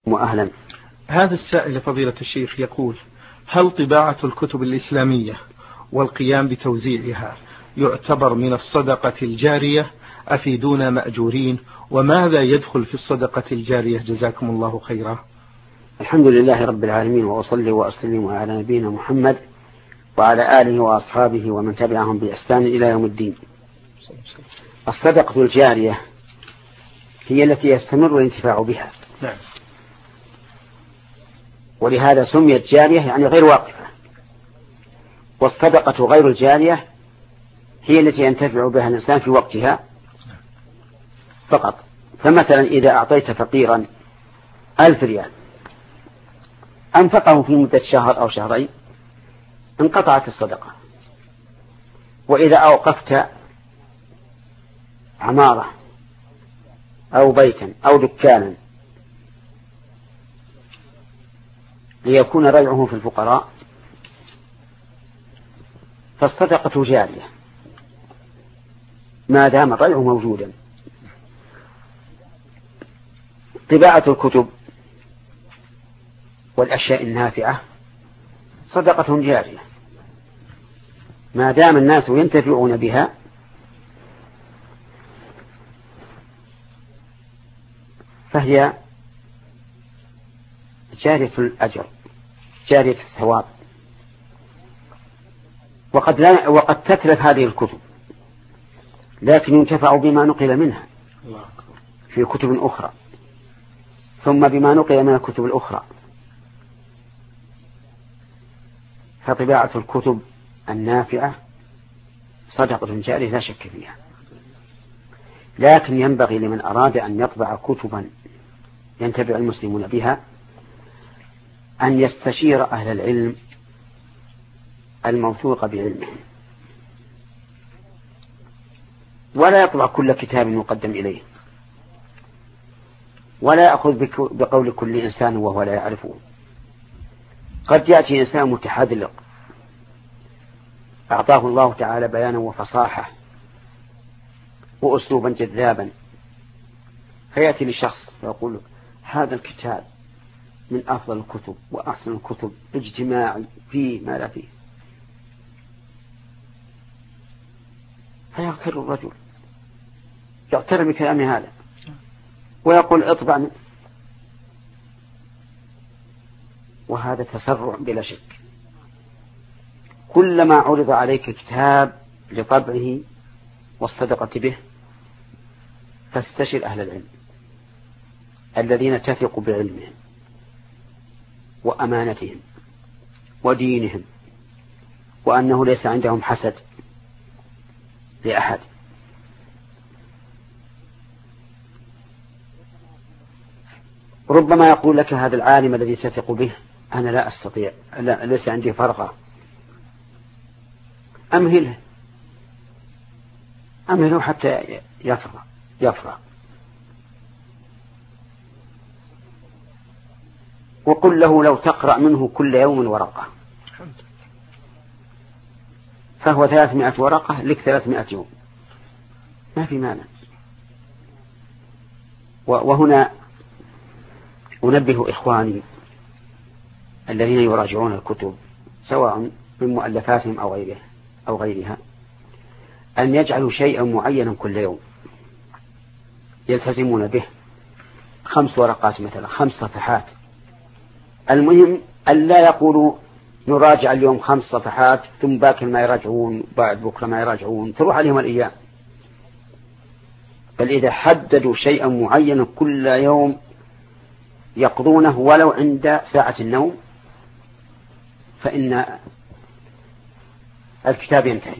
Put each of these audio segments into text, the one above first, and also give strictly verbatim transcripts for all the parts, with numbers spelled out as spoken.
وأهلا. هذا السائل فضيلة الشيخ يقول: هل طباعة الكتب الإسلامية والقيام بتوزيعها يعتبر من الصدقة الجارية؟ أفيدونا مأجورين، وماذا يدخل في الصدقة الجارية؟ جزاكم الله خيرا. الحمد لله رب العالمين، وأصلي وأسلم على نبينا محمد وعلى آله وأصحابه ومن تبعهم بإحسان إلى يوم الدين. الصدقة الجارية هي التي يستمر الانتفاع بها، نعم. ولهذا سميت جارية يعني غير واقفة. والصدقة غير الجارية هي التي ينتفع بها الإنسان في وقتها فقط. فمثلا إذا أعطيت فقيرا ألف ريال أنفقه في مدة شهر أو شهرين انقطعت الصدقة. وإذا أوقفت عمارة أو بيتا أو دكانا ليكون ريعه في الفقراء فالصدقة جارية ما دام الريع موجودا. طباعة الكتب والأشياء النافعة صدقة جارية ما دام الناس ينتفعون بها فهي جارية الأجر، جارية الثواب. وقد, لا وقد تتلف هذه الكتب لكن ينتفع بما نقل منها في كتب أخرى، ثم بما نقل من الكتب الأخرى. فطباعة الكتب النافعة صدقة جارية لا شك فيها، لكن ينبغي لمن أراد أن يطبع كتبا ينتفع المسلمون بها أن يستشير أهل العلم الموثوق بعلمهم، ولا يطبع كل كتاب يقدم إليه، ولا يأخذ بقول كل إنسان وهو لا يعرفه. قد يأتي إنسان متحذلق أعطاه الله تعالى بيانا وفصاحة وأسلوبا جذابا، فيأتي لشخص فيقول هذا الكتاب من أفضل الكتب وأحسن الكتب، اجتماعي فيه ما لا فيه، فيغتر الرجل يغتر بكلام هذا ويقول اطبع، وهذا تسرع بلا شك. كلما عرض عليك كتاب لطبعه والصدقة به فاستشر أهل العلم الذين تثق بعلمهم وأمانتهم ودينهم، وأنه ليس عندهم حسد لأحد. ربما يقول لك هذا العالم الذي تثق به أنا لا أستطيع، لا ليس عندي فرغة، أمهله أمهله حتى يفرغ يفرغ وقل له لو تقرأ منه كل يوم ورقة فهو ثلاثمائة ورقة لك ثلاثمائة يوم، ما في مانع. وهنا أنبه إخواني الذين يراجعون الكتب سواء من مؤلفاتهم أو غيره أو غيرها أن يجعلوا شيئا معينا كل يوم يلتزمون به، خمس ورقات مثلا، خمس صفحات. المهم أن لا يقولوا نراجع اليوم خمس صفحات ثم باكر ما يراجعون، بعد بكرة ما يراجعون، تروح عليهم الأيام. بل إذا حددوا شيئا معينا كل يوم يقضونه ولو عند ساعة النوم فإن الكتاب ينتهي.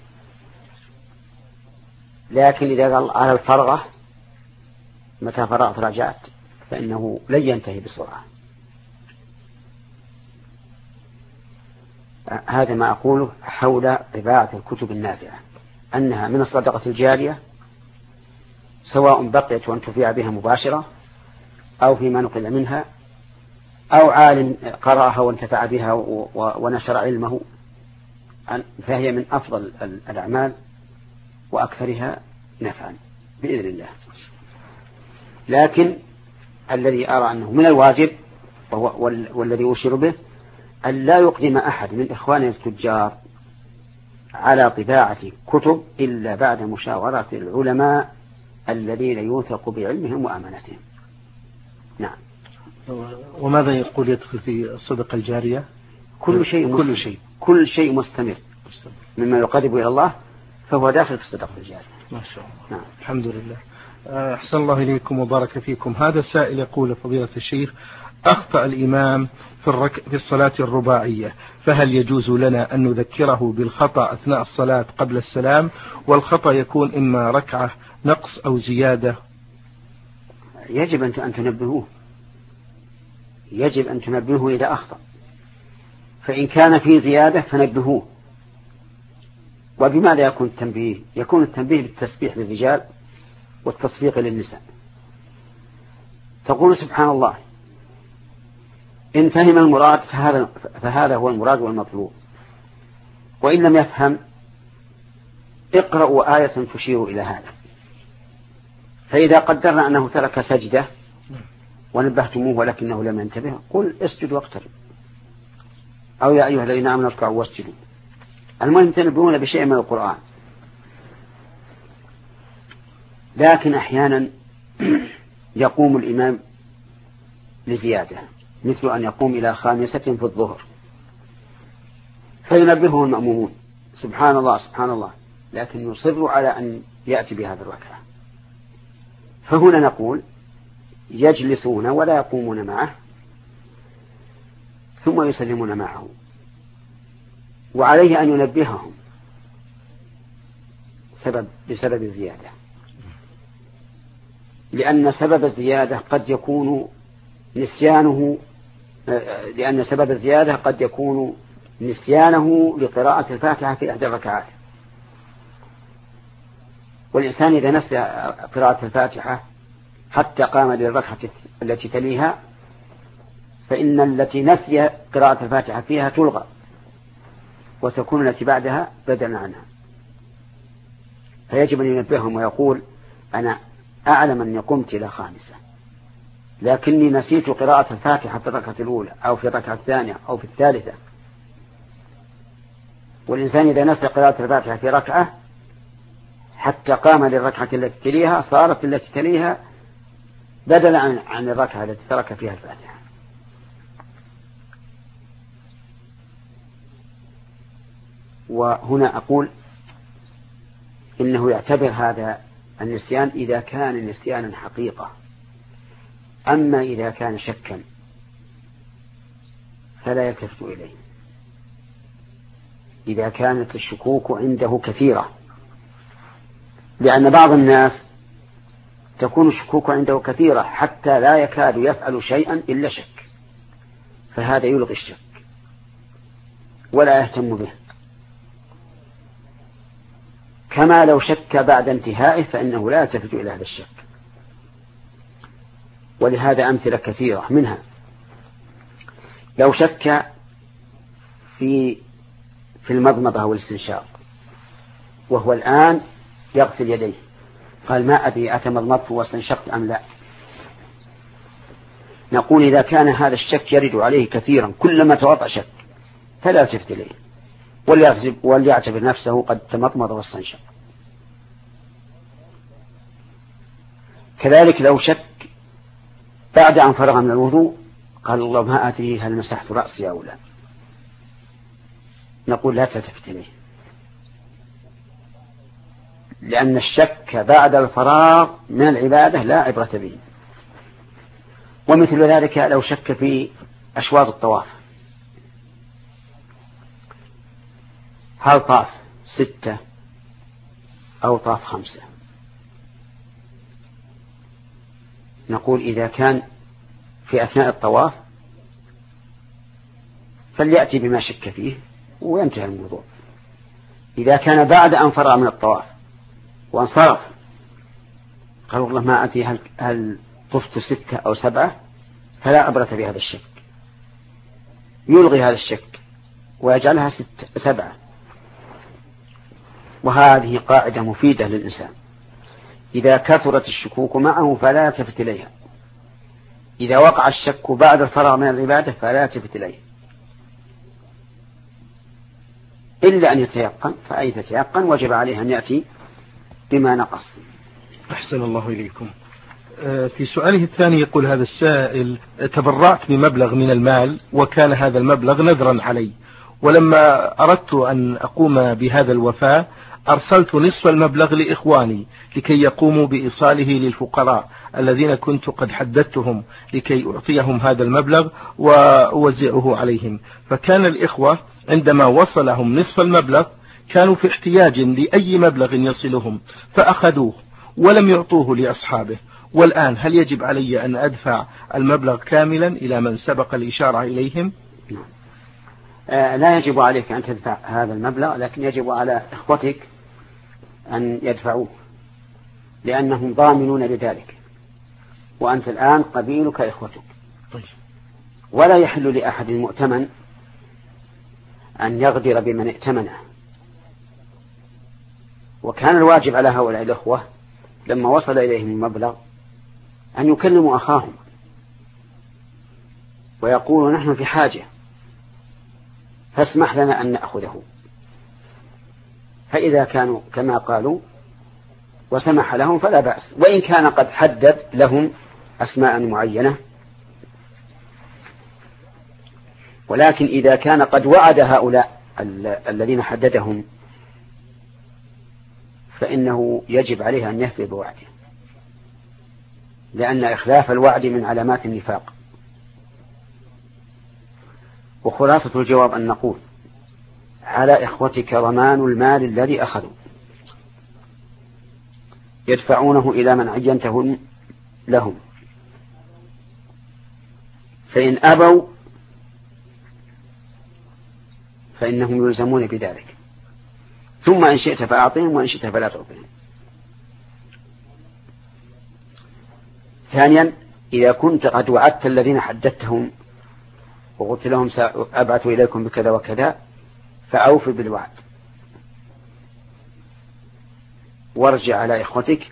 لكن إذا قال على الفرغة متى فرغت راجعت فإنه لن ينتهي بسرعة. هذا ما أقوله حول طباعة الكتب النافعة، أنها من الصدقة الجارية سواء بقيت وانتفع بها مباشرة أو فيما نقل منها، أو عالم قرأها وانتفع بها ونشر علمه، فهي من أفضل الأعمال وأكثرها نفعا بإذن الله. لكن الذي أرى أنه من الواجب والذي أشير به أن لا يقدم أحد من إخواننا التجار على طباعة كتب إلا بعد مشاورة العلماء الذين يوثق بعلمهم وأمانتهم. نعم. وماذا يقول يدخل في الصدقة الجارية؟ كل شيء كل شيء كل شيء مستمر مما يقرب إلى الله فهو داخل في الصدقة الجارية. ما شاء الله. نعم. الحمد لله. أحسن الله إليكم وبارك فيكم. هذا سائل يقول فضيلة الشيخ: أخطأ الإمام في, الرك... في الصلاة الرباعية، فهل يجوز لنا أن نذكره بالخطأ أثناء الصلاة قبل السلام؟ والخطأ يكون إما ركعة نقص أو زيادة. يجب أن تنبهوه يجب أن تنبهوه إذا أخطأ، فإن كان في زيادة فنبهوه. وبماذا يكون التنبيه؟ يكون التنبيه بالتسبيح للرجال والتصفيق للنساء. تقول سبحان الله، إن فهم المراد فهذا, فهذا هو المراد والمطلوب، وإن لم يفهم اقرأوا آية تشير إلى هذا. فإذا قدرنا أنه ترك سجدة ونبهتموه ولكنه لم ينتبه، قل اسجد واقترب، أو يا أيها الذين آمنوا اركعوا واسجدوا. المهم تنبهون بشيء من القرآن. لكن أحيانا يقوم الإمام لزيادة، مثل أن يقوم إلى خامسة في الظهر فينبهه المأمومون سبحان الله سبحان الله، لكن يصر على أن يأتي بهذا الركعة. فهنا نقول يجلسون ولا يقومون معه ثم يسلمون معه، وعليه أن ينبههم سبب بسبب الزيادة، لأن سبب الزيادة قد يكون نسيانه لأن سبب الزيادة قد يكون نسيانه لقراءة الفاتحة في إحدى الركعات. والإنسان إذا نسي قراءة الفاتحة حتى قام للركعة التي تليها فإن التي نسي قراءة الفاتحة فيها تلغى وتكون التي بعدها بدلا عنها. فيجب أن ينبههم ويقول أنا أعلم أني قمت إلى خامسة لكني نسيت قراءة الفاتحة في الركعة الأولى أو في الركعة الثانية أو في الثالثة. والإنسان إذا نسي قراءة الفاتحة في ركعة حتى قام للركعة التي تليها صارت التي تليها بدلا عن, عن الركعة التي ترك فيها الفاتحة. وهنا أقول إنه يعتبر هذا النسيان إذا كان نسيانا حقيقة، أما إذا كان شكا فلا يلتفت إليه. إذا كانت الشكوك عنده كثيرة، لأن بعض الناس تكون الشكوك عنده كثيرة حتى لا يكاد يفعل شيئا إلا شك، فهذا يلغي الشك ولا يهتم به، كما لو شك بعد انتهائه فإنه لا يلتفت إلى هذا الشك. ولهذا أمثلة كثيرة، منها لو شك في في المضمضة والاستنشاق وهو الآن يغسل يديه، قال ما أدري أتمضمضت واستنشقت أم لا، نقول إذا كان هذا الشك يرد عليه كثيرا كلما توضأ شك فلا يلتفت إليه وليعتبر نفسه قد تمضمض واستنشق. كذلك لو شك بعد أن فرغ من الوضوء قال الله ما أدري هل مسحت رأسي أو لا، نقول لا تلتفت إليه، لأن الشك بعد الفراغ من العبادة لا عبرة به. ومثل ذلك لو شك في أشواط الطواف، هل طاف ستة أو طاف خمسة، نقول إذا كان في أثناء الطواف فليأتي بما شك فيه وينتهي الموضوع. إذا كان بعد أن فرغ من الطواف وانصرف قال والله ما أدري هل, هل طفت ستة أو سبعة فلا عبرة بهذا الشك، يلغي هذا الشك ويجعلها ستة سبعة. وهذه قاعدة مفيدة للإنسان، إذا كثرت الشكوك معه فلا يلتفت إليها إذا وقع الشك بعد الفراغ من العبادة فلا يلتفت إليه إلا أن يتيقن، فأي تتيقن وجب عليه أن يأتي بما نقص. أحسن الله إليكم. في سؤاله الثاني يقول هذا السائل: تبرعت بمبلغ من المال وكان هذا المبلغ نذرا علي، ولما أردت أن أقوم بهذا الوفاء أرسلت نصف المبلغ لإخواني لكي يقوموا بإيصاله للفقراء الذين كنت قد حددتهم لكي أعطيهم هذا المبلغ وأوزعه عليهم، فكان الإخوة عندما وصلهم نصف المبلغ كانوا في احتياج لأي مبلغ يصلهم فأخذوه ولم يعطوه لأصحابه، والآن هل يجب علي أن أدفع المبلغ كاملا إلى من سبق الإشارة إليهم؟ آه لا يجب عليك أن تدفع هذا المبلغ، لكن يجب على إخوتك أن يدفعوه لأنهم ضامنون لذلك، وأنت الآن قبيلك إخوتك. طيب. ولا يحل لأحد مؤتمن أن يغدر بمن ائتمنه، وكان الواجب على هؤلاء الأخوة لما وصل إليهم المبلغ أن يكلموا أخاهم ويقولوا نحن في حاجة فاسمح لنا أن نأخذه، فإذا كانوا كما قالوا وسمح لهم فلا بأس، وإن كان قد حدد لهم أسماء معينة، ولكن إذا كان قد وعد هؤلاء الذين حددهم فإنه يجب عليه أن يفي بوعده، لأن إخلاف الوعد من علامات النفاق. وخلاصة الجواب أن نقول على إخوتك ضمان المال الذي أخذوا، يدفعونه إلى من عينته لهم، فإن أبوا فإنهم يلزمون بذلك، ثم إن شئت فأعطيهم وإن شئت فلا تعطيهم. ثانيا، إذا كنت قد وعدت الذين حددتهم وقلت لهم سأبعث إليكم بكذا وكذا فأوفي بالوعد، وارجع على إخوتك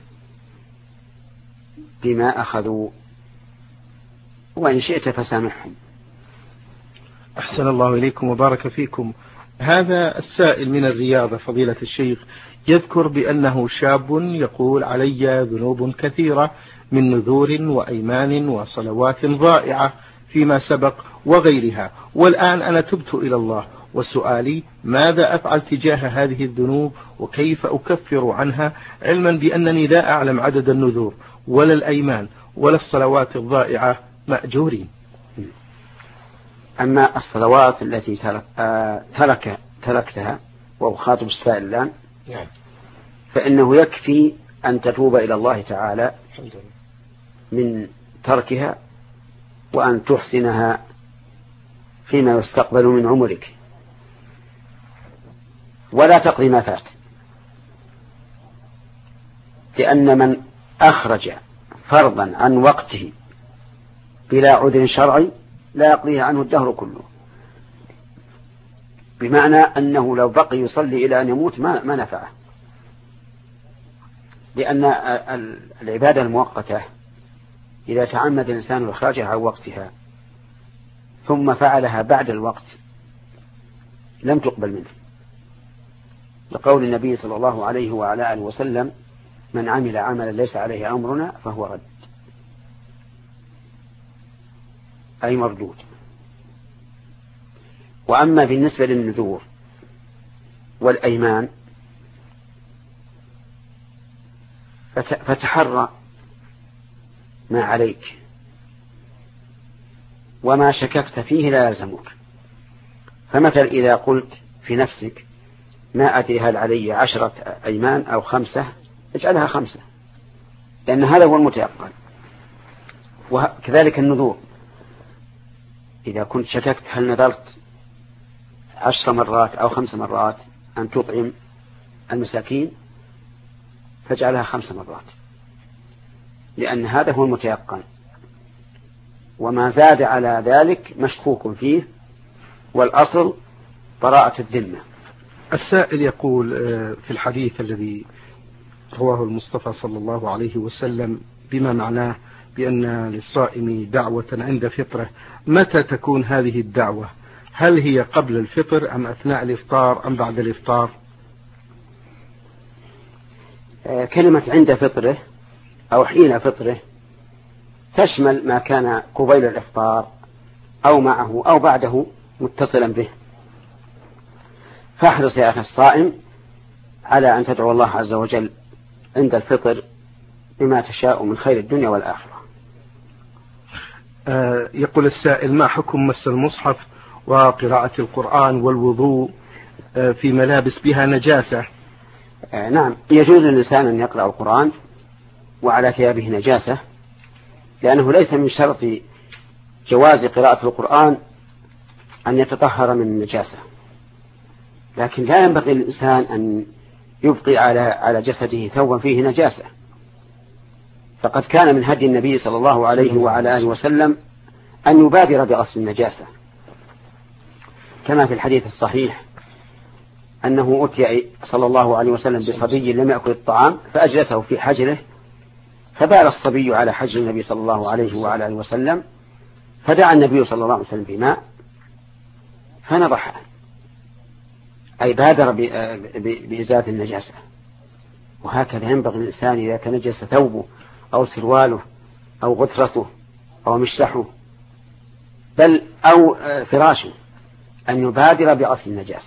بما أخذوا، وإن شئت فسامحهم. أحسن الله إليكم وبارك فيكم. هذا السائل من الرياض فضيلة الشيخ يذكر بأنه شاب يقول علي ذنوب كثيرة من نذور وأيمان وصلوات ضائعة فيما سبق وغيرها، والآن أنا تبت إلى الله، وسؤالي ماذا أفعل تجاه هذه الذنوب وكيف أكفر عنها، علما بأنني لا أعلم عدد النذور ولا الأيمان ولا الصلوات الضائعة مأجورين. أما الصلوات التي ترك آه ترك تركتها وأخاطب السائل الآن يعني. فإنه يكفي أن تتوب إلى الله تعالى من تركها وأن تحسنها فيما يستقبل من عمرك، ولا تقضي ما فات، لأن من أخرج فرضا عن وقته بلا عذر شرعي لا يقضيه عنه الدهر كله، بمعنى أنه لو بقي يصلي إلى أن يموت ما, ما نفعه، لأن العبادة المؤقتة إذا تعمد الإنسان إخراجها عن وقتها ثم فعلها بعد الوقت لم تقبل منه، لقول النبي صلى الله عليه وعلى آله وسلم من عمل عملا ليس عليه أمرنا فهو رد، أي مردود. وأما بالنسبة للنذور والأيمان فتحرى ما عليك، وما شككت فيه لا يلزمك. فمثل إذا قلت في نفسك ما أدري هل علي عشرة أيمان أو خمسة، اجعلها خمسة، لأن هذا هو المتيقن. وكذلك النذور، إذا كنت شككت هل نذرت عشر مرات أو خمس مرات أن تطعم المساكين فاجعلها خمس مرات، لأن هذا هو المتيقن، وما زاد على ذلك مشكوك فيه، والأصل براءة الذمة. السائل يقول في الحديث الذي رواه المصطفى صلى الله عليه وسلم بما معناه بأن للصائم دعوة عند فطره، متى تكون هذه الدعوة؟ هل هي قبل الفطر أم أثناء الإفطار أم بعد الإفطار؟ كلمة عند فطره أو حين فطره تشمل ما كان قبيل الإفطار أو معه أو بعده متصلا به. فاحرص يا أخي الصائم على أن تدعو الله عز وجل عند الفطر بما تشاء من خير الدنيا والآخرة. آه يقول السائل: ما حكم مس المصحف وقراءة القرآن والوضوء آه في ملابس بها نجاسة؟ آه نعم، يجوز للإنسان أن يقرأ القرآن وعلى ثيابه نجاسة، لأنه ليس من شرط جواز قراءة القرآن أن يتطهر من النجاسة، لكن لا ينبغي للإنسان أن يبقي على على جسده ثوبا فيه نجاسة. فقد كان من هدي النبي صلى الله عليه وعلى آله وسلم أن يبادر بغسل النجاسة، كما في الحديث الصحيح أنه أتي صلى الله عليه وسلم بصبي لم يأكل الطعام فأجلسه في حجره، فبال الصبي على حجر النبي صلى الله عليه وعلى آله وسلم، فدعا النبي صلى الله عليه وسلم بماء فنضحه، أي بادر بإزالة النجاسة. وهكذا ينبغي الإنسان إذا تنجس ثوبه أو سرواله أو غترته أو مشلحه بل أو فراشه أن يبادر بغسل النجاسة.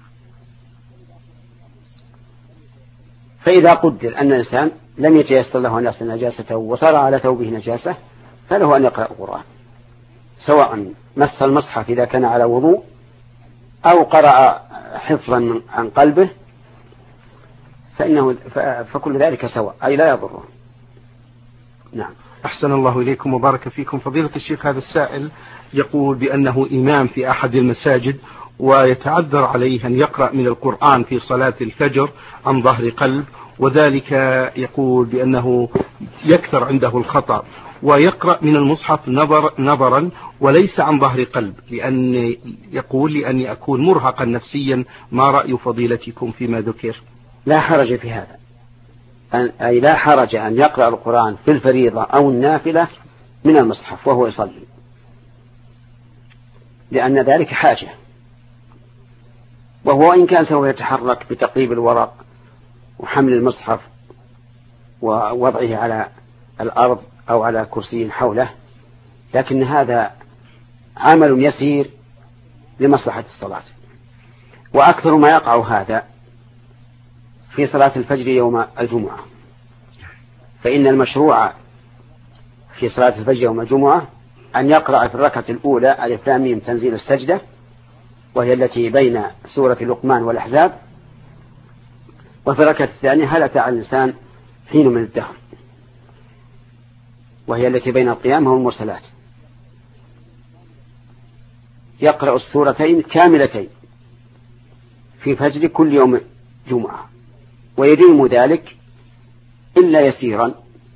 فإذا قدر أن الإنسان لم يتيسر له أن يغسل نجاسته وصار على ثوبه نجاسة فله أن يقرأ القرآن، سواء مس المصحف إذا كان على وضوء أو قرأ حفظا عن قلبه، فإنه فكل ذلك سواء، أي لا يضره. نعم. أحسن الله إليكم وبارك فيكم. فضيلة الشيخ، هذا السائل يقول بأنه إمام في أحد المساجد ويتعذر عليه أن يقرأ من القرآن في صلاة الفجر عن ظهر قلب، وذلك يقول بأنه يكثر عنده الخطأ، ويقرأ من المصحف نظر نظرا وليس عن ظهر قلب، لأن يقول لأني أكون مرهقا نفسيا. ما رأي فضيلتكم فيما ذكر؟ لا حرج في هذا، أي لا حرج أن يقرأ القرآن في الفريضة أو النافلة من المصحف وهو يصلي، لأن ذلك حاجة، وهو إن كان سوف يتحرك بتقليب الورق وحمل المصحف ووضعه على الأرض أو على كرسي حوله، لكن هذا عمل يسير لمصلحة الصلاة. وأكثر ما يقع هذا في صلاة الفجر يوم الجمعة، فإن المشروع في صلاة الفجر يوم الجمعة أن يقرأ في الركعة الأولى ألف لام ميم تنزيل السجدة، وهي التي بين سورة لقمان والأحزاب، وفي الركعة الثانية هل أتى على الإنسان حين من الدهر، وهي التي بين القيام والمرسلات. يقرأ السورتين كاملتين في فجر كل يوم جمعة، ويديم ذلك إلا يسيرا،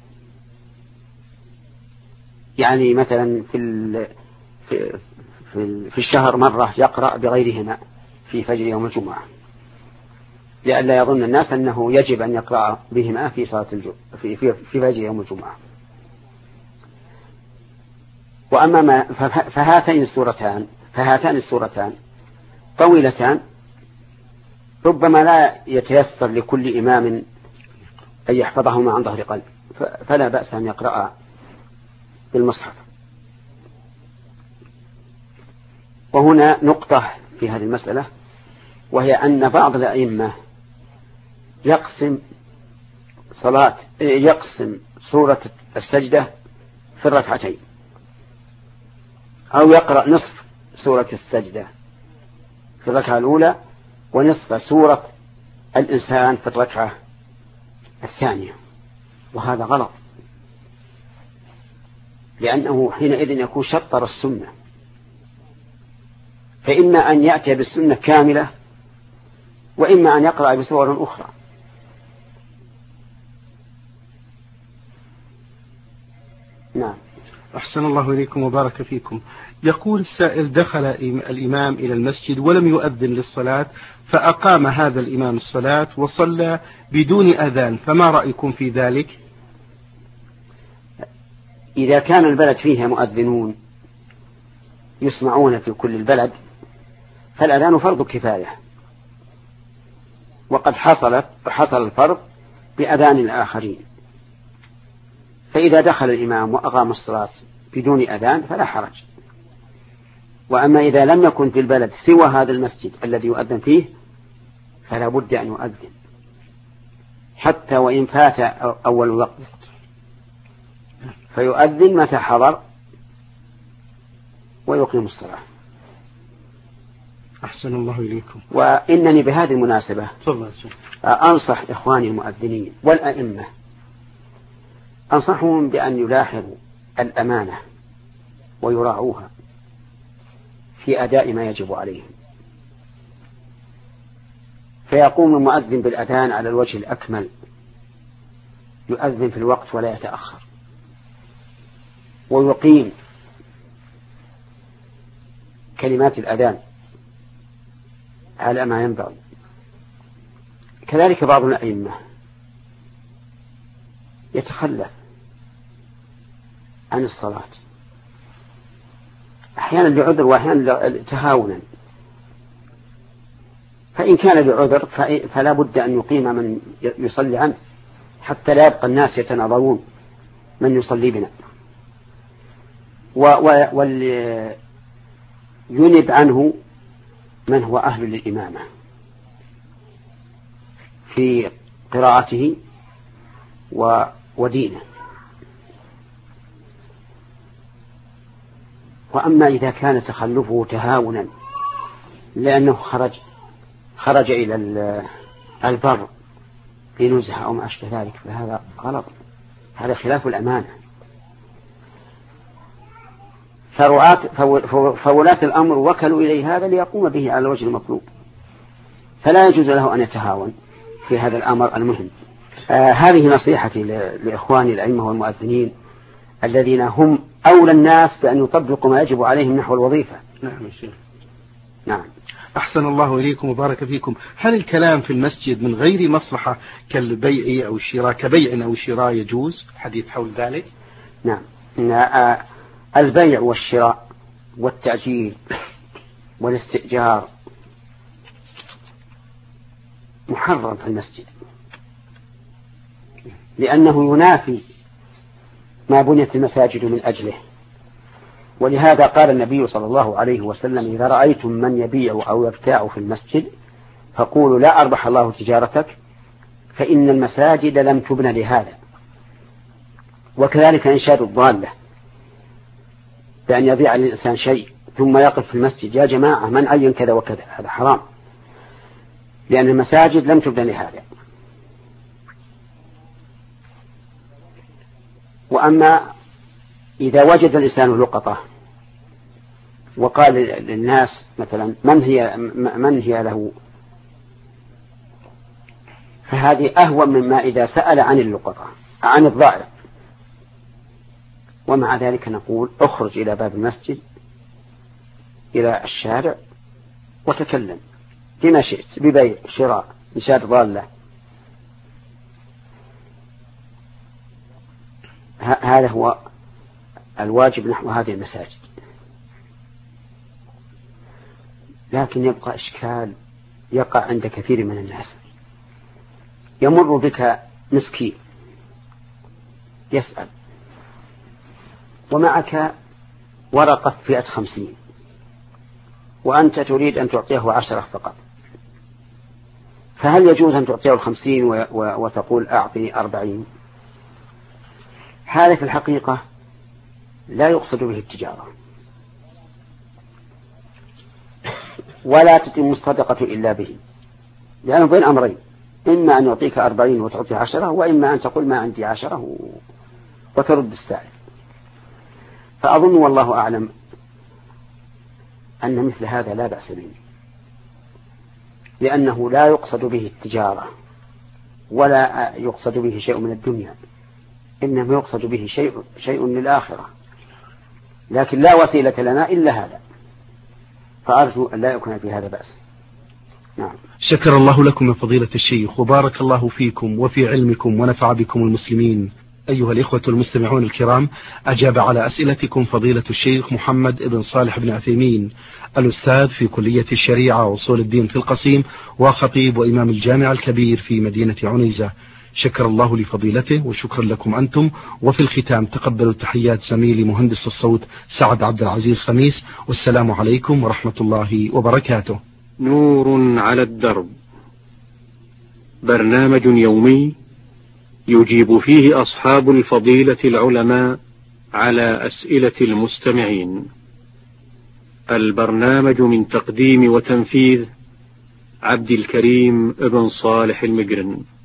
يعني مثلا في في في الشهر مرة يقرأ بغيرهما في فجر يوم الجمعة، لئلا يظن الناس أنه يجب أن يقرأ بهما في صلاة الجمعة في في في فجر يوم الجمعة. وأما ما فهاتين السورتان فهاتان السورتان طويلتان، ربما لا يتيسر لكل إمام أن يحفظهما عن ظهر قلب، فلا بأس أن يقرأ بالمصحف. وهنا نقطة في هذه المسألة، وهي أن بعض الأئمة يقسم صلاة يقسم سورة السجدة في الركعتين، أو يقرأ نصف سورة السجدة في الركعة الأولى ونصف سورة الإنسان في الركعة الثانية، وهذا غلط، لأنه حينئذ يكون شطر السنة، فإما أن يأتي بالسنة كاملة وإما أن يقرأ بسور أخرى. نعم. أحسن الله إليكم وبارك فيكم. يقول السائل: دخل الإمام إلى المسجد ولم يؤذن للصلاة، فأقام هذا الإمام الصلاة وصلى بدون أذان، فما رأيكم في ذلك؟ إذا كان البلد فيها مؤذنون يسمعون في كل البلد فالأذان فرض كفاية، وقد حصل حصل الفرض بأذان الآخرين، فإذا دخل الإمام وأقام الصلاة بدون أذان فلا حرج. وأما إذا لم يكن في البلد سوى هذا المسجد الذي يؤذن فيه فلا بد أن يؤذن حتى وإن فات أول الوقت، فيؤذن متى حضر ويقيم الصلاة. أحسن الله إليكم. وإنني بهذه المناسبة أنصح إخواني المؤذنين والأئمة، أنصحهم بأن يلاحظوا الأمانة ويراعوها في أداء ما يجب عليهم، فيقوم المؤذن بالأذان على الوجه الأكمل، يؤذن في الوقت ولا يتأخر، ويقيم كلمات الأذان على ما ينبغي. كذلك بعض الأئمة يتخلف عن الصلاة أحيانا لعذر وأحيانا تهاونا، فإن كان لعذر فلا بد أن يقيم من يصلي عنه حتى لا يبقى الناس يتناظرون من يصلي بنا، وينب عنه من هو أهل للإمامة في قراءته ودينه. وأما إذا كان تخلفه تهاونا لأنه خرج خرج إلى البر لنزهة أو ما أشبه ذلك فهذا غلط، هذا خلاف الأمانة. فولاة الأمر وكلوا إليه هذا ليقوم به على الوجه المطلوب، فلا يجوز له أن يتهاون في هذا الأمر المهم. آه هذه نصيحتي لإخواني الأئمة والمؤذنين الذين هم أولى الناس بأن يطبقوا ما يجب عليهم نحو الوظيفة. نعم يا شيخ. نعم. أحسن الله إليكم وبارك فيكم. هل الكلام في المسجد من غير مصلحة كالبيع أو الشراء كبيع أو شراء يجوز؟ حديث حول ذلك. نعم. آه البيع والشراء والتأجير والاستئجار محرم في المسجد، لأنه ينافي ما بنيت المساجد من أجله. ولهذا قال النبي صلى الله عليه وسلم: إذا رأيتم من يبيع أو يبتاع في المسجد فقولوا لا أربح الله تجارتك فإن المساجد لم تبن لهذا. وكذلك إنشاد الضالة بأن يبيع الإنسان شيء ثم يقف في المسجد: يا جماعة من عين كذا وكذا، هذا حرام، لأن المساجد لم تبن لهذا. وأما إذا وجد الإنسان لقطة وقال للناس مثلا من هي من هي له، فهذه أهون مما إذا سأل عن اللقطة عن الضائع. ومع ذلك نقول: اخرج إلى باب المسجد إلى الشارع وتكلم بما شئت، ببيع شراء إنشاد ضالة. هذا هو الواجب نحو هذه المساجد. لكن يبقى إشكال يقع عند كثير من الناس. يمر بك مسكين يسأل ومعك ورقة فئة خمسين وأنت تريد أن تعطيه عشرة فقط، فهل يجوز أن تعطيه الخمسين وتقول أعطني أربعين؟ هذا في الحقيقة لا يقصد به التجارة، ولا تتم الصدقة إلا به، لأنه بين أمرين: إما أن يعطيك أربعين وتعطي عشرة، وإما أن تقول ما عندي عشرة وترد السائل. فأظن والله أعلم أن مثل هذا لا بأس به، لأنه لا يقصد به التجارة ولا يقصد به شيء من الدنيا، إنما يقصد به شيء شيء للآخرة، لكن لا وسيلة لنا إلا هذا، فأرجو أن لا يكون في هذا بأس. نعم. شكر الله لكم يا فضيلة الشيخ، وبارك الله فيكم وفي علمكم ونفع بكم المسلمين. أيها الإخوة المستمعون الكرام، أجاب على أسئلتكم فضيلة الشيخ محمد بن صالح بن عثيمين، الأستاذ في كلية الشريعة وأصول الدين في القصيم، وخطيب وإمام الجامع الكبير في مدينة عنيزة. شكر الله لفضيلته وشكرا لكم أنتم. وفي الختام تقبلوا تحيات زميلي مهندس الصوت سعد عبد العزيز خميس، والسلام عليكم ورحمة الله وبركاته. نور على الدرب، برنامج يومي يجيب فيه أصحاب الفضيلة العلماء على أسئلة المستمعين. البرنامج من تقديم وتنفيذ عبد الكريم بن صالح المجرن.